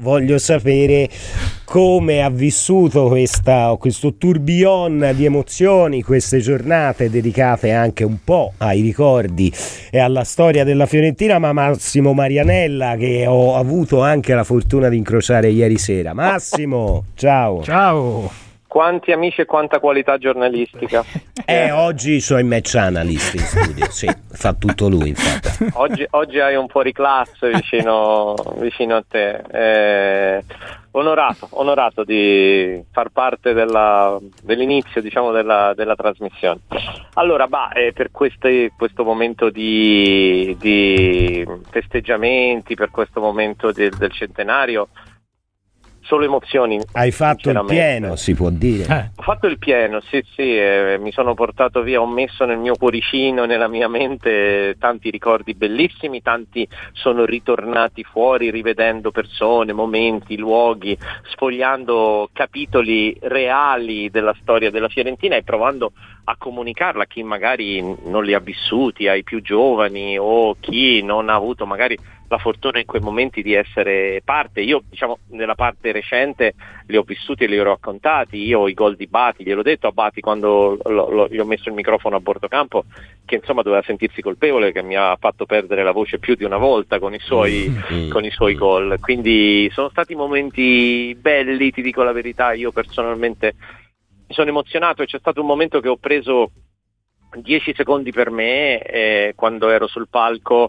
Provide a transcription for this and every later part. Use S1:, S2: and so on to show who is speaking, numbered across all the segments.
S1: voglio sapere come ha vissuto questo tourbillon di emozioni, queste giornate dedicate anche un po' ai ricordi e alla storia della Fiorentina, ma Massimo Marianella, che ho avuto anche la fortuna di incrociare ieri sera. Massimo, ciao.
S2: Ciao.
S3: Quanti amici e quanta qualità giornalistica.
S1: Oggi sono in match analyst in studio, sì, fa tutto lui infatti.
S3: Oggi hai un fuoriclasse vicino a te. Onorato di far parte dell'inizio, diciamo, della trasmissione. Allora, per questo momento di festeggiamenti, per questo momento del centenario, solo emozioni.
S1: Hai fatto il pieno, si può dire.
S3: Ho fatto il pieno, sì, mi sono portato via, ho messo nel mio cuoricino, nella mia mente, tanti ricordi bellissimi, tanti sono ritornati fuori rivedendo persone, momenti, luoghi, sfogliando capitoli reali della storia della Fiorentina e provando a comunicarla a chi magari non li ha vissuti, ai più giovani o chi non ha avuto magari la fortuna in quei momenti di essere parte. Io, diciamo, nella parte recente li ho vissuti e li ho raccontati. Io i gol di Bati, gliel'ho detto a Bati quando gli ho messo il microfono a bordo campo, che insomma doveva sentirsi colpevole, che mi ha fatto perdere la voce più di una volta con i suoi gol. Quindi sono stati momenti belli, ti dico la verità. Io personalmente mi sono emozionato e c'è stato un momento che ho preso 10 secondi per me, quando ero sul palco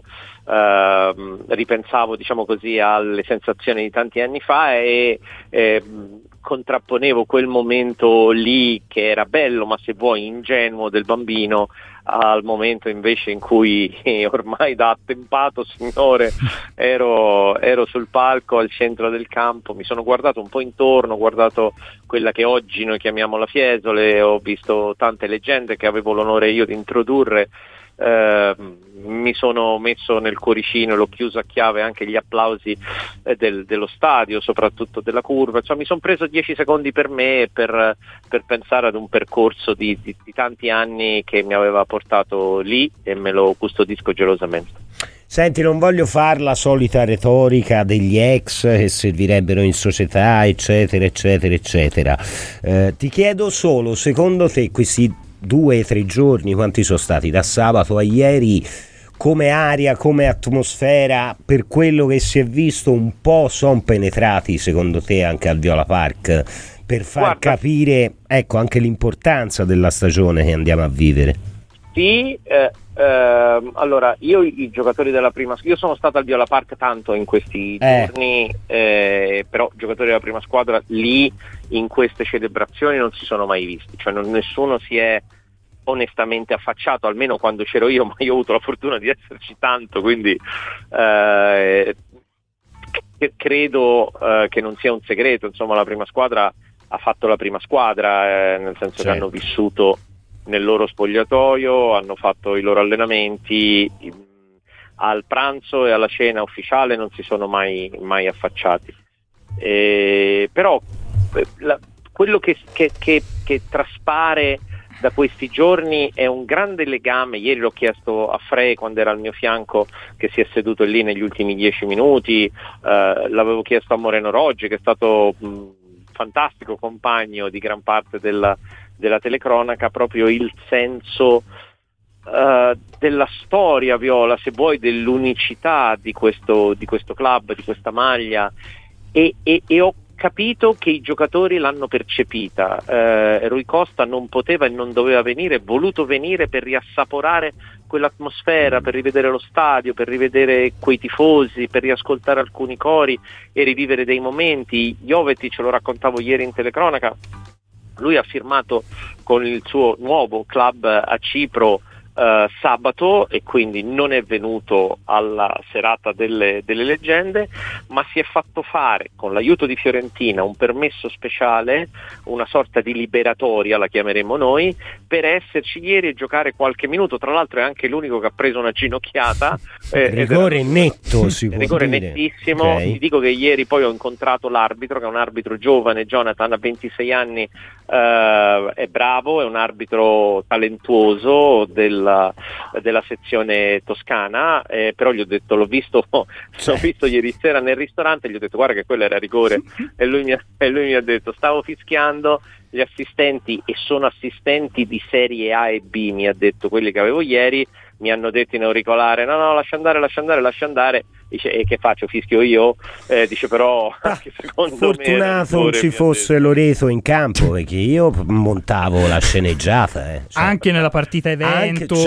S3: ripensavo, diciamo così, alle sensazioni di tanti anni fa e contrapponevo quel momento lì che era bello, ma se vuoi ingenuo, del bambino, al momento invece in cui ormai da attempato signore ero sul palco al centro del campo. Mi sono guardato un po' intorno, ho guardato quella che oggi noi chiamiamo la Fiesole, ho visto tante leggende che avevo l'onore io di introdurre. Mi sono messo nel cuoricino, l'ho chiuso a chiave anche gli applausi dello stadio, soprattutto della curva. Cioè, mi sono preso 10 secondi per me per pensare ad un percorso di tanti anni che mi aveva portato lì e me lo custodisco gelosamente.
S1: Senti, non voglio fare la solita retorica degli ex che servirebbero in società, eccetera eccetera eccetera. Ti chiedo solo, secondo te questi 2 o 3 giorni, quanti sono stati, da sabato a ieri, come aria, come atmosfera, per quello che si è visto, un po' sono penetrati secondo te anche al Viola Park per far capire, ecco, anche l'importanza della stagione che andiamo a vivere?
S3: Sì, allora io i giocatori della prima, io sono stato al Viola Park tanto in questi giorni, però giocatori della prima squadra lì in queste celebrazioni non si sono mai visti, cioè nessuno si è onestamente affacciato, almeno quando c'ero io, ma io ho avuto la fortuna di esserci tanto, quindi credo che non sia un segreto, insomma la prima squadra ha fatto la prima squadra, nel senso che hanno vissuto nel loro spogliatoio, hanno fatto i loro allenamenti, al pranzo e alla cena ufficiale non si sono mai affacciati. Però quello che traspare da questi giorni è un grande legame. Ieri l'ho chiesto a Frey quando era al mio fianco, che si è seduto lì negli ultimi 10 minuti, l'avevo chiesto a Moreno Roggi, che è stato fantastico compagno di gran parte della telecronaca, proprio il senso della storia viola, se vuoi, dell'unicità di questo club, di questa maglia, e ho capito che i giocatori l'hanno percepita. Rui Costa non poteva e non doveva venire, è voluto venire per riassaporare quell'atmosfera, per rivedere lo stadio, per rivedere quei tifosi, per riascoltare alcuni cori e rivivere dei momenti. Jovetic, lo raccontavo ieri in telecronaca, lui ha firmato con il suo nuovo club a Cipro sabato e quindi non è venuto alla serata delle leggende, ma si è fatto fare con l'aiuto di Fiorentina un permesso speciale, una sorta di liberatoria la chiameremo noi, per esserci ieri e giocare qualche minuto. Tra l'altro è anche l'unico che ha preso una ginocchiata,
S1: rigore netto, si può
S3: rigore
S1: dire.
S3: nettissimo. Ti dico che ieri poi ho incontrato l'arbitro, che è un arbitro giovane, Jonathan, ha 26 anni, è bravo, è un arbitro talentuoso della sezione toscana, però gli ho detto, l'ho visto ieri sera nel ristorante, gli ho detto guarda che quello era rigore e lui mi ha detto stavo fischiando gli assistenti, e sono assistenti di serie A e B, mi ha detto, quelli che avevo ieri, mi hanno detto in auricolare no lascia andare. Dice, e che faccio, fischio io? Dice, però anche secondo
S1: fortunato non ci fosse Loreto in campo, perché io montavo la sceneggiata
S2: anche nella partita evento,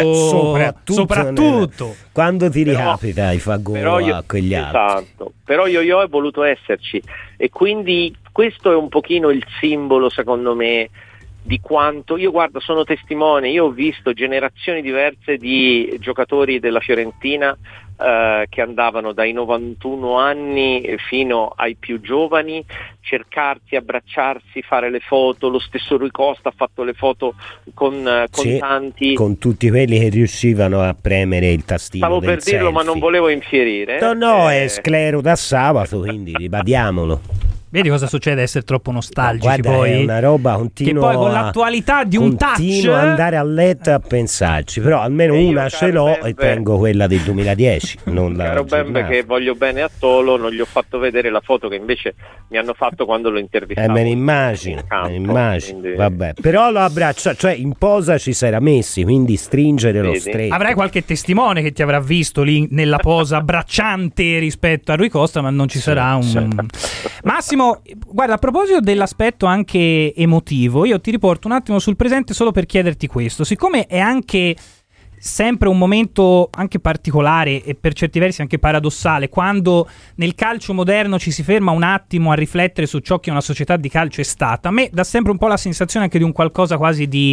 S1: soprattutto quando ti ricapita i fa gol a quegli altri.
S3: Esatto, però io ho voluto esserci, e quindi questo è un pochino il simbolo, secondo me, di quanto io, guarda, sono testimone, io ho visto generazioni diverse di giocatori della Fiorentina che andavano dai 91 anni fino ai più giovani, cercarsi, abbracciarsi, fare le foto. Lo stesso Rui Costa ha fatto le foto con tanti,
S1: con tutti quelli che riuscivano a premere il tastino.
S3: Stavo per dirlo,
S1: selfie.
S3: ma non volevo infierire.
S1: No, è sclero da sabato, quindi ribadiamolo.
S2: Vedi cosa succede essere troppo nostalgici?
S1: Guarda,
S2: poi
S1: è una roba continua.
S2: Che poi con l'attualità di un touch
S1: continuo ad andare a letto a pensarci, però almeno una ce l'ho e tengo quella del 2010. Non
S3: caro Bembe, che voglio bene a Tolo, non gli ho fatto vedere la foto che invece mi hanno fatto quando l'ho intervistato.
S1: Me ne immagino,
S3: quindi...
S1: vabbè. Però lo abbraccia, cioè in posa ci si era messi, quindi stringere lo stretto.
S2: Avrai qualche testimone che ti avrà visto lì nella posa abbracciante rispetto a Rui Costa, ma non ci sarà un... Massimo, guarda, a proposito dell'aspetto anche emotivo, io ti riporto un attimo sul presente solo per chiederti questo. Siccome è anche sempre un momento anche particolare e per certi versi anche paradossale, quando nel calcio moderno ci si ferma un attimo a riflettere su ciò che una società di calcio è stata, a me dà sempre un po' la sensazione anche di un qualcosa quasi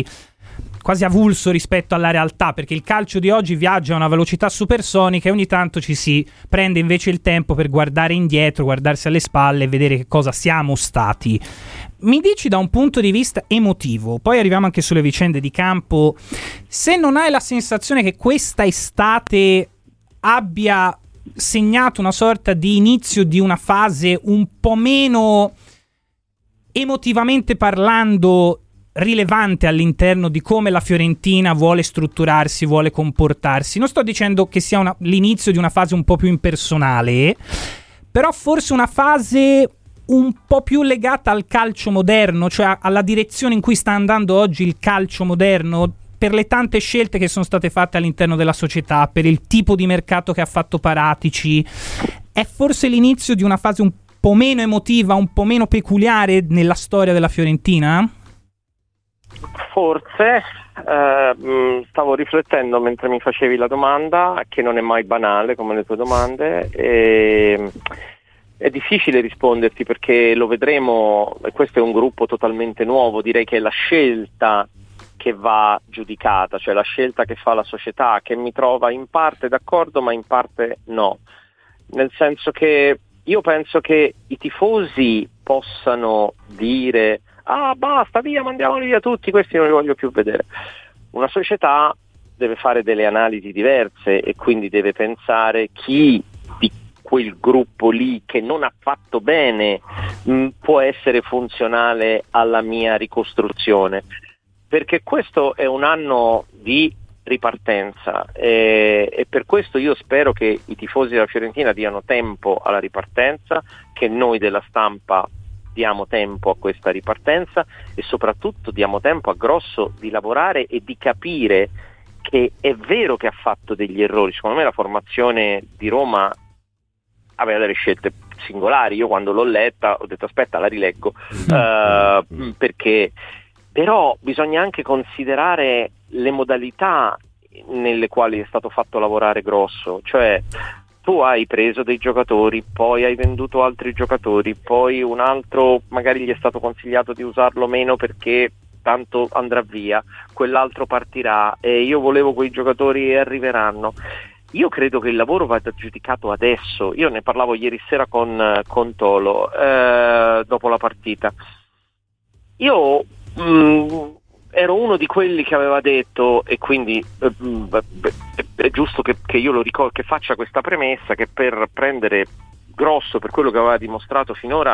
S2: avulso rispetto alla realtà, perché il calcio di oggi viaggia a una velocità supersonica e ogni tanto ci si prende invece il tempo per guardare indietro, guardarsi alle spalle e vedere che cosa siamo stati. Mi dici da un punto di vista emotivo, poi arriviamo anche sulle vicende di campo, se non hai la sensazione che questa estate abbia segnato una sorta di inizio di una fase un po' meno emotivamente parlando rilevante all'interno di come la Fiorentina vuole strutturarsi, vuole comportarsi. Non sto dicendo che sia l'inizio di una fase un po' più impersonale, però forse una fase un po' più legata al calcio moderno, cioè alla direzione in cui sta andando oggi il calcio moderno, per le tante scelte che sono state fatte all'interno della società, per il tipo di mercato che ha fatto Paratici. È forse l'inizio di una fase un po' meno emotiva, un po' meno peculiare nella storia della Fiorentina?
S3: Forse, stavo riflettendo mentre mi facevi la domanda, che non è mai banale come le tue domande, e è difficile risponderti perché lo vedremo, e questo è un gruppo totalmente nuovo. Direi che è la scelta che va giudicata, cioè la scelta che fa la società, che mi trova in parte d'accordo ma in parte no, nel senso che io penso che i tifosi possano dire basta, via, mandiamoli via tutti, questi non li voglio più vedere. Una società deve fare delle analisi diverse e quindi deve pensare chi di quel gruppo lì che non ha fatto bene può essere funzionale alla mia ricostruzione, perché questo è un anno di ripartenza e per questo io spero che i tifosi della Fiorentina diano tempo alla ripartenza, che noi della stampa diamo tempo a questa ripartenza e soprattutto diamo tempo a Grosso di lavorare e di capire che è vero che ha fatto degli errori. Secondo me la formazione di Roma aveva delle scelte singolari. Io quando l'ho letta ho detto aspetta, la rileggo, perché però bisogna anche considerare le modalità nelle quali è stato fatto lavorare Grosso, cioè tu hai preso dei giocatori, poi hai venduto altri giocatori, poi un altro magari gli è stato consigliato di usarlo meno perché tanto andrà via, quell'altro partirà e io volevo quei giocatori e arriveranno. Io credo che il lavoro vada giudicato adesso. Io ne parlavo ieri sera con Tolo dopo la partita. Io ero uno di quelli che aveva detto, e quindi è giusto che io lo ricordo, che faccia questa premessa, che per prendere Grosso per quello che aveva dimostrato finora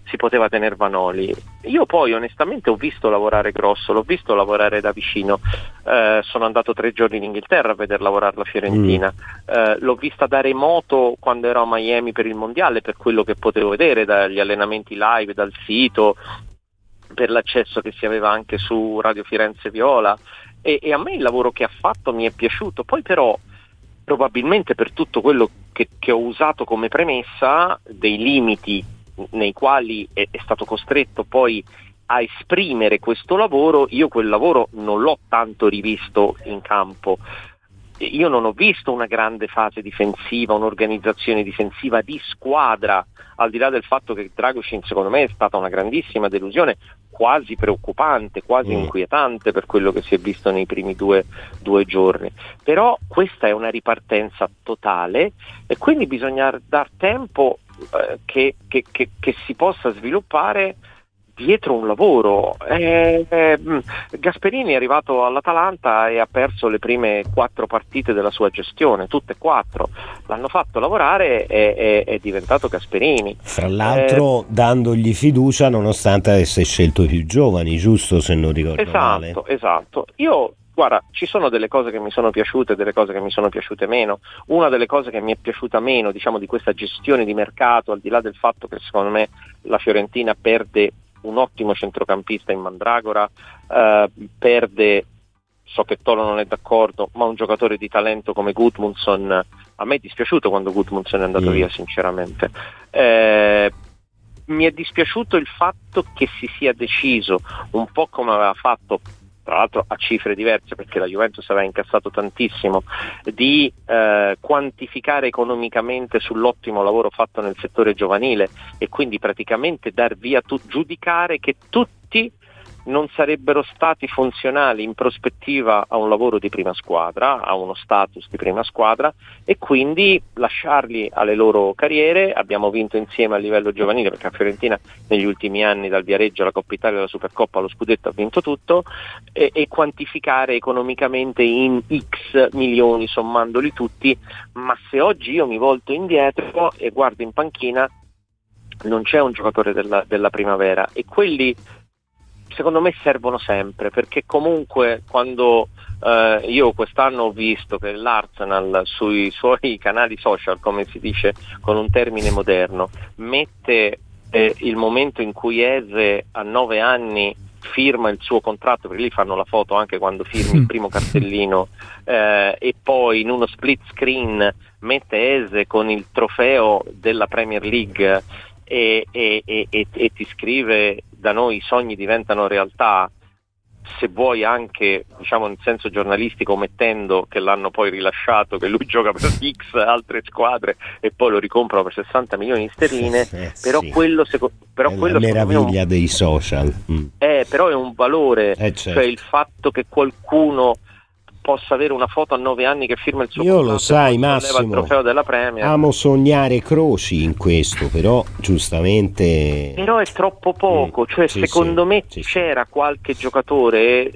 S3: si poteva tenere Vanoli. Io poi onestamente ho visto lavorare Grosso, l'ho visto lavorare da vicino, sono andato 3 giorni in Inghilterra a vedere lavorare la Fiorentina, l'ho vista da remoto quando ero a Miami per il mondiale, per quello che potevo vedere dagli allenamenti live, dal sito, per l'accesso che si aveva anche su Radio Firenze Viola, e a me il lavoro che ha fatto mi è piaciuto. Poi però probabilmente per tutto quello che ho usato come premessa, dei limiti nei quali è stato costretto poi a esprimere questo lavoro, io quel lavoro non l'ho tanto rivisto in campo. Io non ho visto una grande fase difensiva, un'organizzazione difensiva di squadra, al di là del fatto che Dragusin secondo me è stata una grandissima delusione, quasi preoccupante, quasi inquietante per quello che si è visto nei primi due giorni. Però questa è una ripartenza totale e quindi bisogna dar tempo che si possa sviluppare dietro un lavoro. Gasperini è arrivato all'Atalanta e ha perso le prime 4 partite della sua gestione, tutte e 4. L'hanno fatto lavorare e è diventato Gasperini.
S1: Fra l'altro dandogli fiducia nonostante avesse scelto i più giovani, giusto, se non ricordo male?
S3: Esatto. Io, guarda, ci sono delle cose che mi sono piaciute e delle cose che mi sono piaciute meno. Una delle cose che mi è piaciuta meno, diciamo, di questa gestione di mercato, al di là del fatto che secondo me la Fiorentina perde un ottimo centrocampista in Mandragora, perde, so che Tolo non è d'accordo, ma un giocatore di talento come Gudmundsson, a me è dispiaciuto quando Gudmundsson è andato via, sinceramente. Mi è dispiaciuto il fatto che si sia deciso, un po' come aveva fatto, tra l'altro a cifre diverse perché la Juventus aveva incassato tantissimo, di quantificare economicamente sull'ottimo lavoro fatto nel settore giovanile e quindi praticamente dar via, giudicare che tutti non sarebbero stati funzionali in prospettiva a un lavoro di prima squadra, a uno status di prima squadra, e quindi lasciarli alle loro carriere. Abbiamo vinto insieme a livello giovanile, perché la Fiorentina negli ultimi anni, dal Viareggio alla Coppa Italia, alla Supercoppa, allo Scudetto, ha vinto tutto, e quantificare economicamente in X milioni sommandoli tutti. Ma se oggi io mi volto indietro e guardo in panchina, non c'è un giocatore della primavera, e quelli secondo me servono sempre, perché comunque quando io quest'anno ho visto che l'Arsenal sui suoi canali social, come si dice con un termine moderno, mette il momento in cui Eze a 9 anni firma il suo contratto, perché lì fanno la foto anche quando firmi il primo cartellino, e poi in uno split screen mette Eze con il trofeo della Premier League e ti scrive: da noi i sogni diventano realtà, se vuoi anche, diciamo, in senso giornalistico, mettendo che l'hanno poi rilasciato, che lui gioca per X altre squadre e poi lo ricomprano per 60 milioni di sterline. Però
S1: sì.
S3: quello però
S1: è
S3: quello
S1: la meraviglia dei social.
S3: Però è un valore,
S1: certo.
S3: Cioè il fatto che qualcuno possa avere una foto a 9 anni che firma il suo
S1: contratto.
S3: Io
S1: lo sai,
S3: Massimo, il trofeo della Premier.
S1: Amo sognare croci in questo, però giustamente
S3: però è troppo poco, cioè
S1: sì,
S3: secondo me c'era qualche giocatore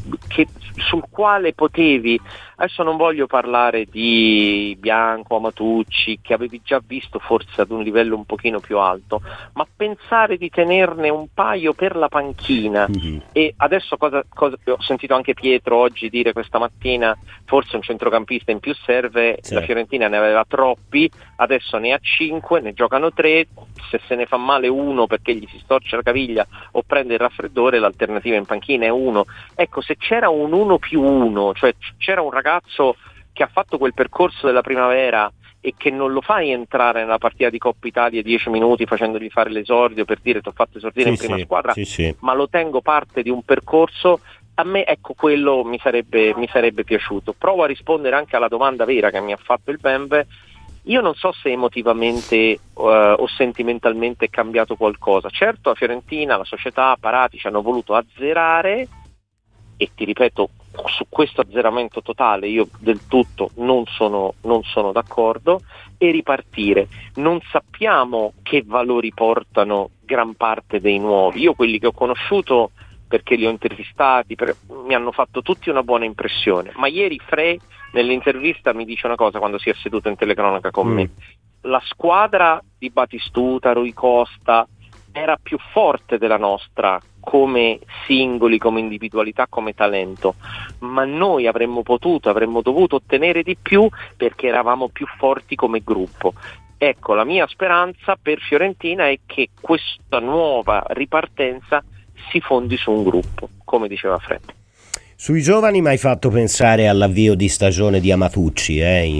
S3: sul quale potevi, adesso non voglio parlare di Bianco, Amatucci, che avevi già visto forse ad un livello un pochino più alto, ma pensare di tenerne un paio per la panchina. E adesso cosa ho sentito anche Pietro oggi dire questa mattina, forse un centrocampista in più serve, la Fiorentina ne aveva troppi, adesso ne ha 5, ne giocano 3, se se ne fa male uno perché gli si storce la caviglia o prende il raffreddore, l'alternativa in panchina è uno. Ecco, se c'era un 1+1, cioè c'era un ragazzo che ha fatto quel percorso della primavera e che non lo fai entrare nella partita di Coppa Italia 10 minuti facendogli fare l'esordio per dire ti ho fatto esordire in prima squadra, ma lo tengo parte di un percorso, a me, ecco, quello mi sarebbe piaciuto. Provo a rispondere anche alla domanda vera che mi ha fatto il Bembe. Io non so se emotivamente o sentimentalmente è cambiato qualcosa. Certo, la Fiorentina, la società, Paratici hanno voluto azzerare, e ti ripeto, su questo azzeramento totale io del tutto non sono d'accordo, e ripartire. Non sappiamo che valori portano gran parte dei nuovi. Io quelli che ho conosciuto, perché li ho intervistati, mi hanno fatto tutti una buona impressione, ma ieri Frey nell'intervista mi dice una cosa quando si è seduto in telecronaca con me: la squadra di Batistuta, Rui Costa era più forte della nostra come singoli, come individualità, come talento, ma noi avremmo dovuto ottenere di più perché eravamo più forti come gruppo. Ecco, la mia speranza per Fiorentina è che questa nuova ripartenza si fondi su un gruppo, come diceva Fred.
S1: Sui giovani mi hai fatto pensare all'avvio di stagione di Amatucci,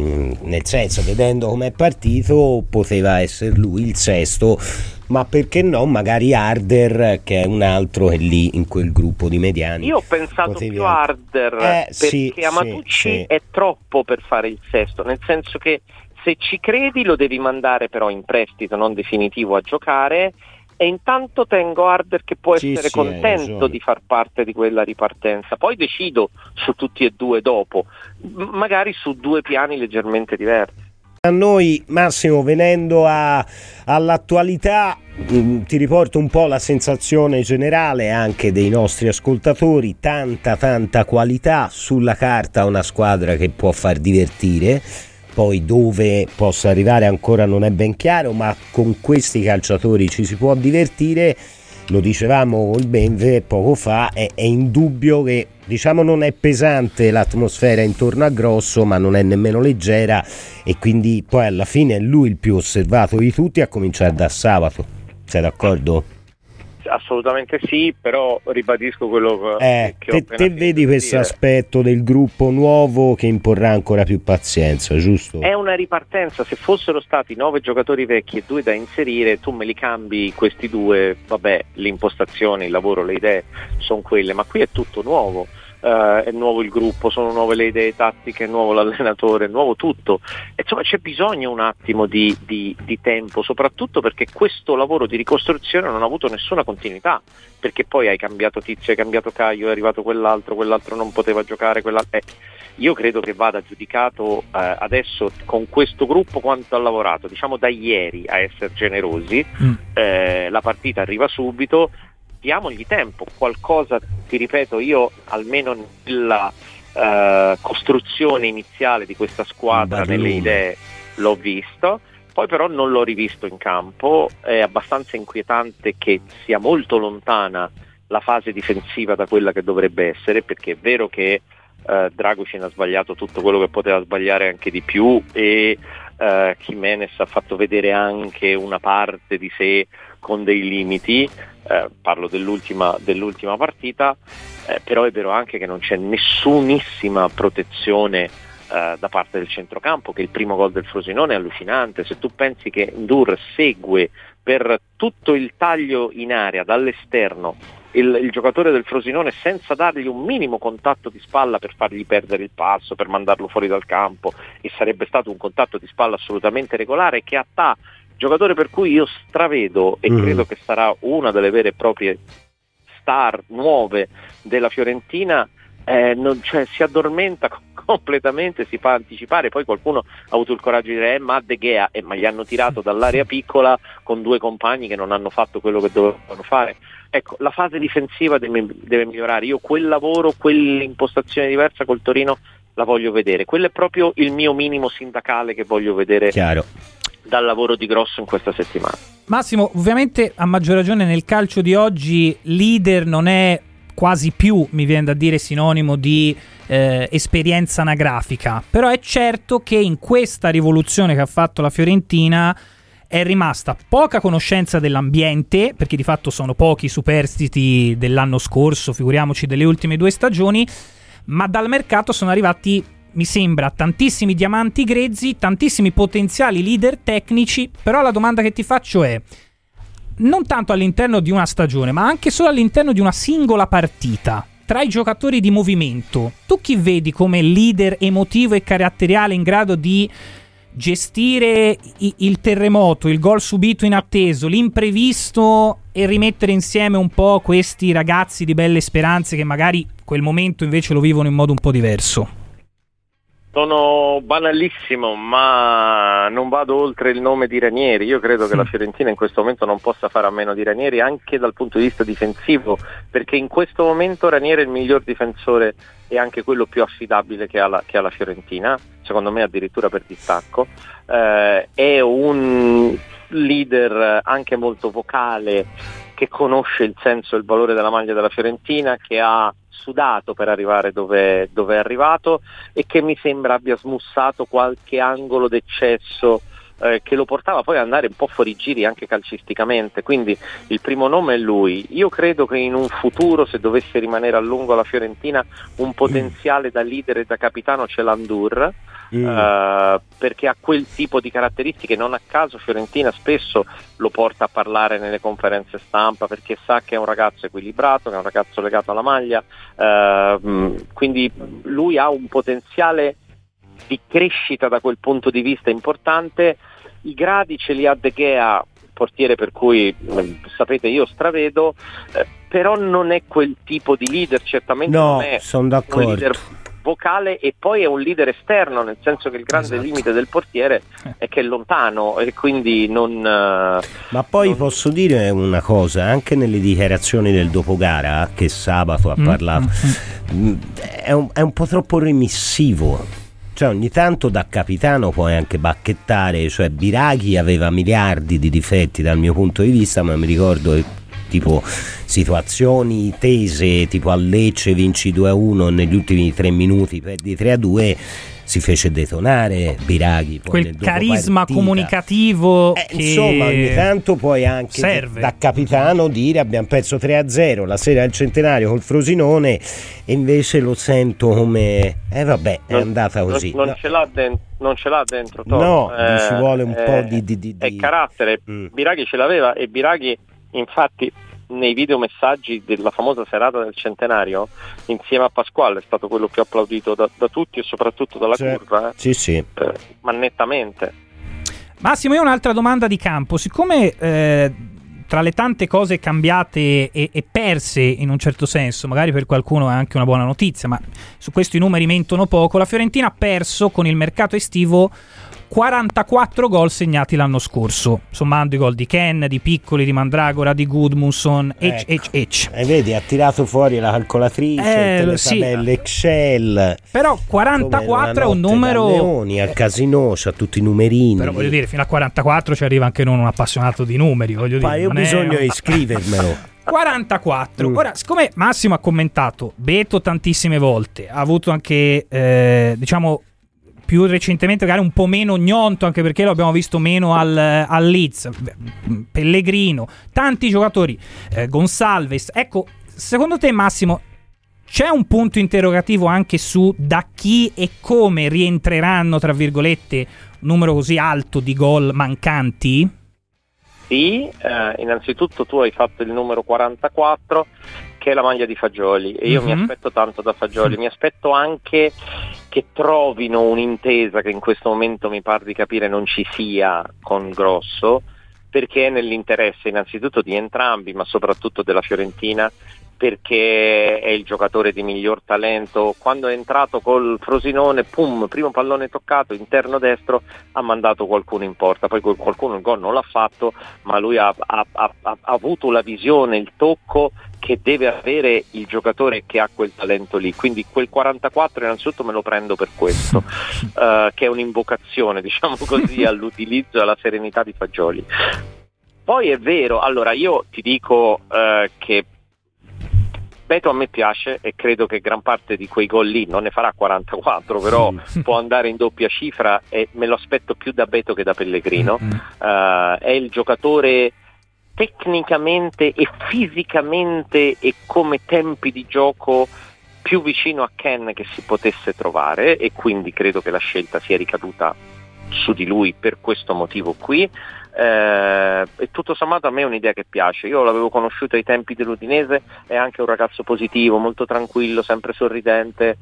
S1: nel senso, vedendo com'è partito, poteva essere lui il sesto, ma perché no, magari Harder, che è un altro che è lì in quel gruppo di mediani.
S3: Io ho pensato più a Harder, perché Amatucci è troppo per fare il sesto, nel senso che se ci credi lo devi mandare però in prestito, non definitivo, a giocare. E intanto tengo Harder che può essere contento di far parte di quella ripartenza. Poi decido su tutti e due dopo, magari su due piani leggermente diversi.
S1: A noi, Massimo, venendo all'attualità, ti riporto un po' la sensazione generale anche dei nostri ascoltatori: tanta qualità, sulla carta una squadra che può far divertire. Poi dove possa arrivare ancora non è ben chiaro, ma con questi calciatori ci si può divertire. Lo dicevamo col Benve poco fa, è indubbio che, diciamo, non è pesante l'atmosfera intorno a Grosso, ma non è nemmeno leggera, e quindi poi alla fine è lui il più osservato di tutti, a cominciare da sabato. Sei d'accordo?
S3: Assolutamente sì, però ribadisco quello che ho appena
S1: te vedi questo aspetto del gruppo nuovo che imporrà ancora più pazienza, giusto?
S3: È una ripartenza. Se fossero stati 9 giocatori vecchi e 2 da inserire, tu me li cambi questi 2, vabbè, l'impostazione, il lavoro, le idee sono quelle, ma qui è tutto nuovo. È nuovo il gruppo, sono nuove le idee tattiche, è nuovo l'allenatore, è nuovo tutto. Insomma, c'è bisogno un attimo di tempo, soprattutto perché questo lavoro di ricostruzione non ha avuto nessuna continuità, perché poi hai cambiato Tizio, hai cambiato Caio, è arrivato quell'altro non poteva giocare, io credo che vada giudicato adesso con questo gruppo quanto ha lavorato, diciamo da ieri, a essere generosi. La partita arriva subito, diamogli tempo, qualcosa, ti ripeto, io almeno nella costruzione iniziale di questa squadra, nelle idee, l'ho visto, poi però non l'ho rivisto in campo. È abbastanza inquietante che sia molto lontana la fase difensiva da quella che dovrebbe essere, perché è vero che Dragusin ha sbagliato tutto quello che poteva sbagliare, anche di più, e Jimenez ha fatto vedere anche una parte di sé con dei limiti, parlo dell'ultima partita, però è vero anche che non c'è nessunissima protezione da parte del centrocampo, che il primo gol del Frosinone è allucinante. Se tu pensi che Ndur segue per tutto il taglio in area dall'esterno il giocatore del Frosinone senza dargli un minimo contatto di spalla per fargli perdere il passo, per mandarlo fuori dal campo, e sarebbe stato un contatto di spalla assolutamente regolare, che Attà, giocatore per cui io stravedo e credo che sarà una delle vere e proprie star nuove della Fiorentina, si addormenta completamente, si fa anticipare. Poi qualcuno ha avuto il coraggio di dire ma De Gea, ma gli hanno tirato dall'area piccola con 2 compagni che non hanno fatto quello che dovevano fare. Ecco, la fase difensiva deve migliorare. Io quel lavoro, quell'impostazione diversa col Torino la voglio vedere. Quello è proprio il mio minimo sindacale che voglio vedere.
S1: Chiaro.
S3: Dal lavoro di Grosso in questa settimana.
S2: Massimo, ovviamente a maggior ragione nel calcio di oggi leader non è quasi più, mi viene da dire, sinonimo di esperienza anagrafica, però è certo che in questa rivoluzione che ha fatto la Fiorentina è rimasta poca conoscenza dell'ambiente, perché di fatto sono pochi i superstiti dell'anno scorso, figuriamoci delle ultime 2 stagioni, ma dal mercato sono arrivati, mi sembra, tantissimi diamanti grezzi, tantissimi potenziali leader tecnici. Però la domanda che ti faccio è, non tanto all'interno di una stagione, ma anche solo all'interno di una singola partita, tra i giocatori di movimento, tu chi vedi come leader emotivo e caratteriale in grado di gestire il terremoto, il gol subito inatteso, l'imprevisto, e rimettere insieme un po' questi ragazzi di belle speranze che magari quel momento invece lo vivono in modo un po' diverso?
S3: Sono banalissimo, ma non vado oltre il nome di Ranieri. Io credo che la Fiorentina in questo momento non possa fare a meno di Ranieri, anche dal punto di vista difensivo, perché in questo momento Ranieri è il miglior difensore e anche quello più affidabile che ha la Fiorentina, secondo me addirittura per distacco. È un leader anche molto vocale, che conosce il senso e il valore della maglia della Fiorentina, che ha sudato per arrivare dove è arrivato e che mi sembra abbia smussato qualche angolo d'eccesso che lo portava poi ad andare un po' fuori giri anche calcisticamente. Quindi il primo nome è lui. Io credo che in un futuro, se dovesse rimanere a lungo alla Fiorentina, un potenziale da leader e da capitano c'è l'Andur, perché ha quel tipo di caratteristiche. Non a caso Fiorentina spesso lo porta a parlare nelle conferenze stampa, perché sa che è un ragazzo equilibrato, che è un ragazzo legato alla maglia, quindi lui ha un potenziale di crescita da quel punto di vista importante. I gradi ce li ha De Gea, portiere per cui sapete io stravedo, però non è quel tipo di leader, certamente
S1: no,
S3: non è
S1: sono d'accordo.
S3: Un leader vocale, e poi è un leader esterno, nel senso che il grande limite del portiere è che è lontano e quindi non...
S1: Ma poi posso dire una cosa, anche nelle dichiarazioni del dopogara, che sabato ha parlato, è un po' troppo remissivo. Cioè ogni tanto da capitano puoi anche bacchettare, cioè Biraghi aveva miliardi di difetti dal mio punto di vista, ma mi ricordo tipo situazioni tese, tipo a Lecce vinci 2-1, negli ultimi 3 minuti perdi 3-2, si fece detonare Biraghi. Poi
S2: quel carisma comunicativo che
S1: insomma ogni tanto puoi anche
S2: serve.
S1: Da capitano dire abbiamo perso 3-0 la sera del centenario col Frosinone, e invece lo sento come vabbè è andata così.
S3: Non ce l'ha dentro Tom.
S1: No, ci vuole un po' di
S3: è carattere. Biraghi ce l'aveva, e Biraghi infatti nei videomessaggi della famosa serata del centenario insieme a Pasquale è stato quello più applaudito da tutti, e soprattutto dalla curva.
S1: Sì.
S3: Ma nettamente.
S2: Massimo, io ho un'altra domanda di campo. Siccome tra le tante cose cambiate e perse in un certo senso, magari per qualcuno è anche una buona notizia, ma su questo i numeri mentono poco, la Fiorentina ha perso con il mercato estivo 44 gol segnati l'anno scorso, sommando i gol di Ken, di Piccoli, di Mandragora, di Gudmundsson,
S1: E vedi, ha tirato fuori la calcolatrice, le tabelle Excel.
S2: Però 44 è un numero...
S1: Leoni, al casino, c'ha tutti i numerini.
S2: Però voglio dire, fino a 44 ci arriva anche non un appassionato di numeri, voglio dire.
S1: Ma io ho bisogno di scrivermelo.
S2: 44. Ora, siccome Massimo ha commentato Beto tantissime volte, ha avuto anche, diciamo... più recentemente magari un po' meno Gnonto, anche perché lo abbiamo visto meno al Leeds, Pellegrino, tanti giocatori, Gonçalves. Ecco, secondo te Massimo c'è un punto interrogativo anche su da chi e come rientreranno, tra virgolette, un numero così alto di gol mancanti?
S3: Sì, innanzitutto tu hai fatto il numero 44, che è la maglia di Fagioli, e io mi aspetto tanto da Fagioli. Mi aspetto anche che trovino un'intesa che in questo momento mi pare di capire non ci sia con Grosso, perché è nell'interesse innanzitutto di entrambi, ma soprattutto della Fiorentina, perché è il giocatore di miglior talento. Quando è entrato col Frosinone, primo pallone toccato, interno destro, ha mandato qualcuno in porta, poi qualcuno il gol non l'ha fatto, ma lui ha avuto la visione, il tocco che deve avere il giocatore che ha quel talento lì. Quindi quel 44 innanzitutto me lo prendo per questo, che è un'invocazione, diciamo così, all'utilizzo e alla serenità di Fagioli. Poi è vero, allora io ti dico che Beto a me piace, e credo che gran parte di quei gol lì non ne farà 44, però può andare in doppia cifra, e me lo aspetto più da Beto che da Pellegrino. È il giocatore tecnicamente e fisicamente e come tempi di gioco più vicino a Ken che si potesse trovare, e quindi credo che la scelta sia ricaduta su di lui per questo motivo qui. E tutto sommato a me è un'idea che piace. Io l'avevo conosciuto ai tempi dell'Udinese, è anche un ragazzo positivo, molto tranquillo, sempre sorridente,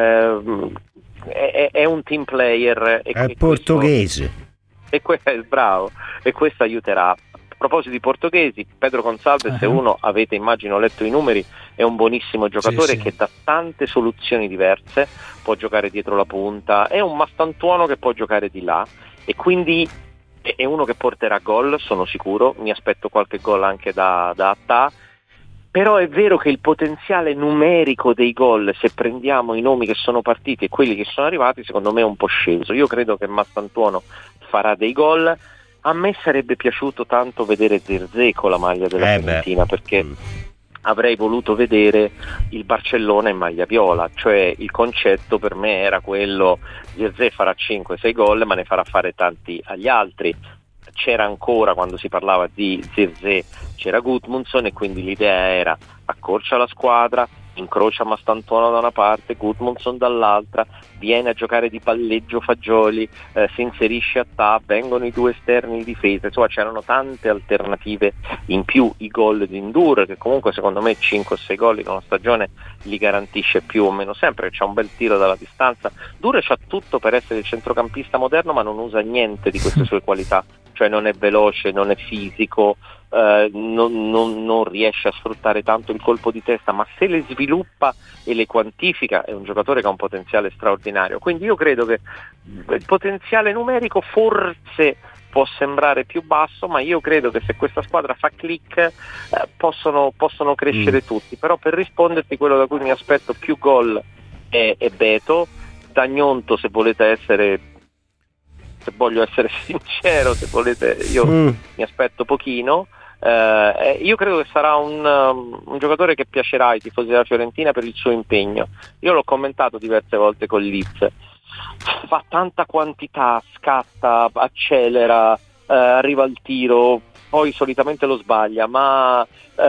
S3: è un team player,
S1: è portoghese,
S3: e questo è bravo, e questo aiuterà. A proposito di portoghesi, Pedro Gonçalves, se uno avete immagino letto i numeri, è un buonissimo giocatore, che dà tante soluzioni diverse, può giocare dietro la punta, è un Mastantuono che può giocare di là, e quindi è uno che porterà gol, sono sicuro. Mi aspetto qualche gol anche da Attà, però è vero che il potenziale numerico dei gol, se prendiamo i nomi che sono partiti e quelli che sono arrivati, secondo me è un po' sceso. Io credo che Mastantuono farà dei gol, A me sarebbe piaciuto tanto vedere Zirkzee con la maglia della Fiorentina, perché avrei voluto vedere il Barcellona in maglia viola, cioè il concetto per me era quello: Zirkzee farà 5-6 gol ma ne farà fare tanti agli altri. C'era ancora, quando si parlava di Zirkzee, c'era Gudmundsson, e quindi l'idea era: accorcia la squadra, incrocia Mastantuono da una parte, Gudmundsson dall'altra, viene a giocare di palleggio Fagioli, si inserisce a TAP, vengono i due esterni di difesa, insomma c'erano tante alternative in più. I gol di Ndur, che comunque secondo me 5-6 gol in una stagione li garantisce più o meno sempre, c'ha un bel tiro dalla distanza. Ndur c'ha tutto per essere il centrocampista moderno, ma non usa niente di queste sue qualità, cioè non è veloce, non è fisico, non riesce a sfruttare tanto il colpo di testa, ma se le sviluppa e le quantifica è un giocatore che ha un potenziale straordinario. Quindi io credo che il potenziale numerico forse può sembrare più basso, ma io credo che se questa squadra fa click possono crescere tutti. Però per risponderti, quello da cui mi aspetto più gol è Beto. Dagnonto, se voglio essere sincero, se volete, io mi aspetto pochino. Io credo che sarà un giocatore che piacerà ai tifosi della Fiorentina per il suo impegno. Io l'ho commentato diverse volte con Leeds, fa tanta quantità, scatta, accelera, arriva al tiro, poi solitamente lo sbaglia, ma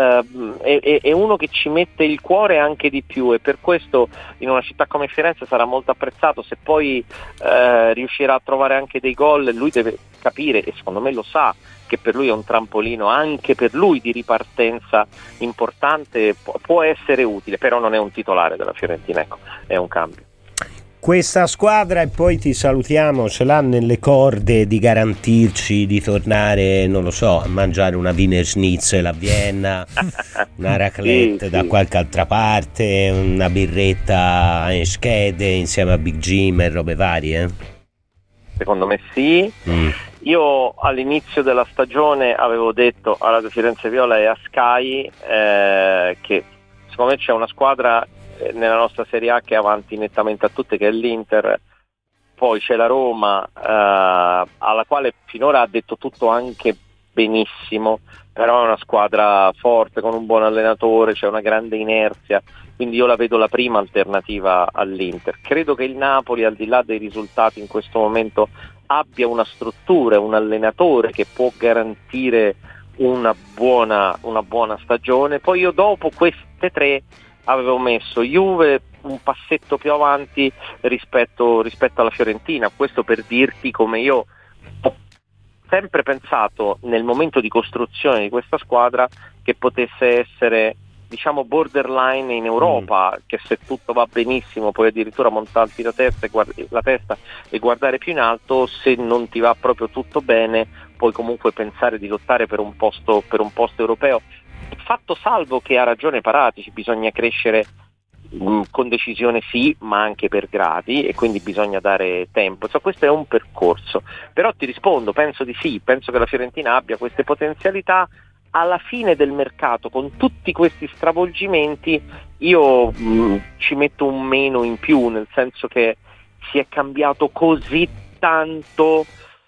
S3: è uno che ci mette il cuore anche di più, e per questo in una città come Firenze sarà molto apprezzato. Se poi riuscirà a trovare anche dei gol, lui deve capire, e secondo me lo sa, che per lui è un trampolino anche per lui di ripartenza importante, può essere utile, però non è un titolare della Fiorentina, ecco, è un cambio.
S1: Questa squadra, e poi ti salutiamo, ce l'ha nelle corde di garantirci di tornare, non lo so, a mangiare una Wiener Schnitzel a Vienna, una raclette
S3: sì,
S1: da qualche altra parte, una birretta in schede insieme a Big Jim e robe varie?
S3: Secondo me sì. Io all'inizio della stagione avevo detto a Radio Firenze Viola e a Sky che secondo me c'è una squadra nella nostra Serie A che è avanti nettamente a tutte, che è l'Inter, poi c'è la Roma alla quale finora ha detto tutto anche benissimo, però è una squadra forte con un buon allenatore, c'è una grande inerzia, quindi io la vedo la prima alternativa all'Inter. Credo che il Napoli, al di là dei risultati in questo momento, abbia una struttura, un allenatore che può garantire una buona stagione. Poi io dopo queste tre avevo messo Juve un passetto più avanti rispetto alla Fiorentina, questo per dirti come io ho sempre pensato nel momento di costruzione di questa squadra che potesse essere, diciamo, borderline in Europa, che se tutto va benissimo puoi addirittura montarti la testa e guardare più in alto, se non ti va proprio tutto bene puoi comunque pensare di lottare per un posto europeo. Fatto salvo che ha ragione Paratici, bisogna crescere con decisione sì, ma anche per gradi, e quindi bisogna dare tempo. Insomma, questo è un percorso, però ti rispondo, penso di sì, penso che la Fiorentina abbia queste potenzialità. Alla fine del mercato, con tutti questi stravolgimenti, io ci metto un meno in più, nel senso che si è cambiato così tanto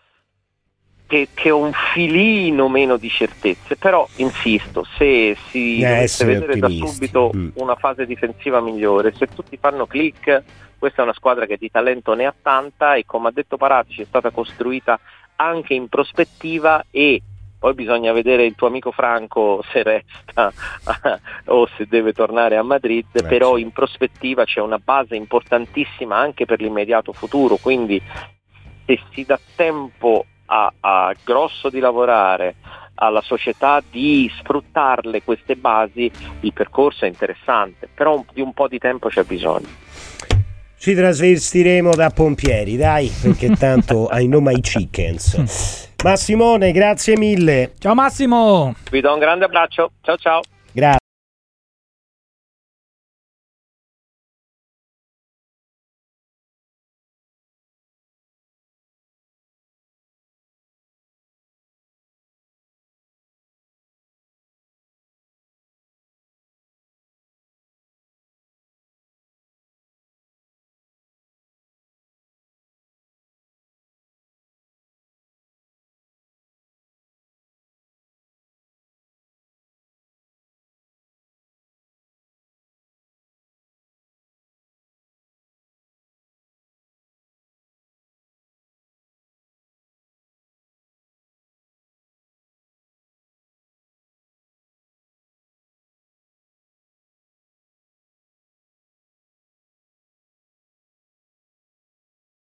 S3: che ho un filino meno di certezze, però insisto, se si dovesse vedere da subito una fase difensiva migliore, se tutti fanno click, questa è una squadra che di talento ne ha tanta, e come ha detto Paratici è stata costruita anche in prospettiva, e poi bisogna vedere il tuo amico Franco se resta o se deve tornare a Madrid, però in prospettiva c'è una base importantissima anche per l'immediato futuro, quindi se si dà tempo a Grosso di lavorare, alla società di sfruttarle queste basi, il percorso è interessante, però di un po' di tempo c'è bisogno.
S1: Ci trasvestiremo da pompieri, dai, perché tanto I know my chickens. Massimone, grazie mille.
S2: Ciao Massimo.
S3: Vi do un grande abbraccio, ciao ciao.
S1: Grazie.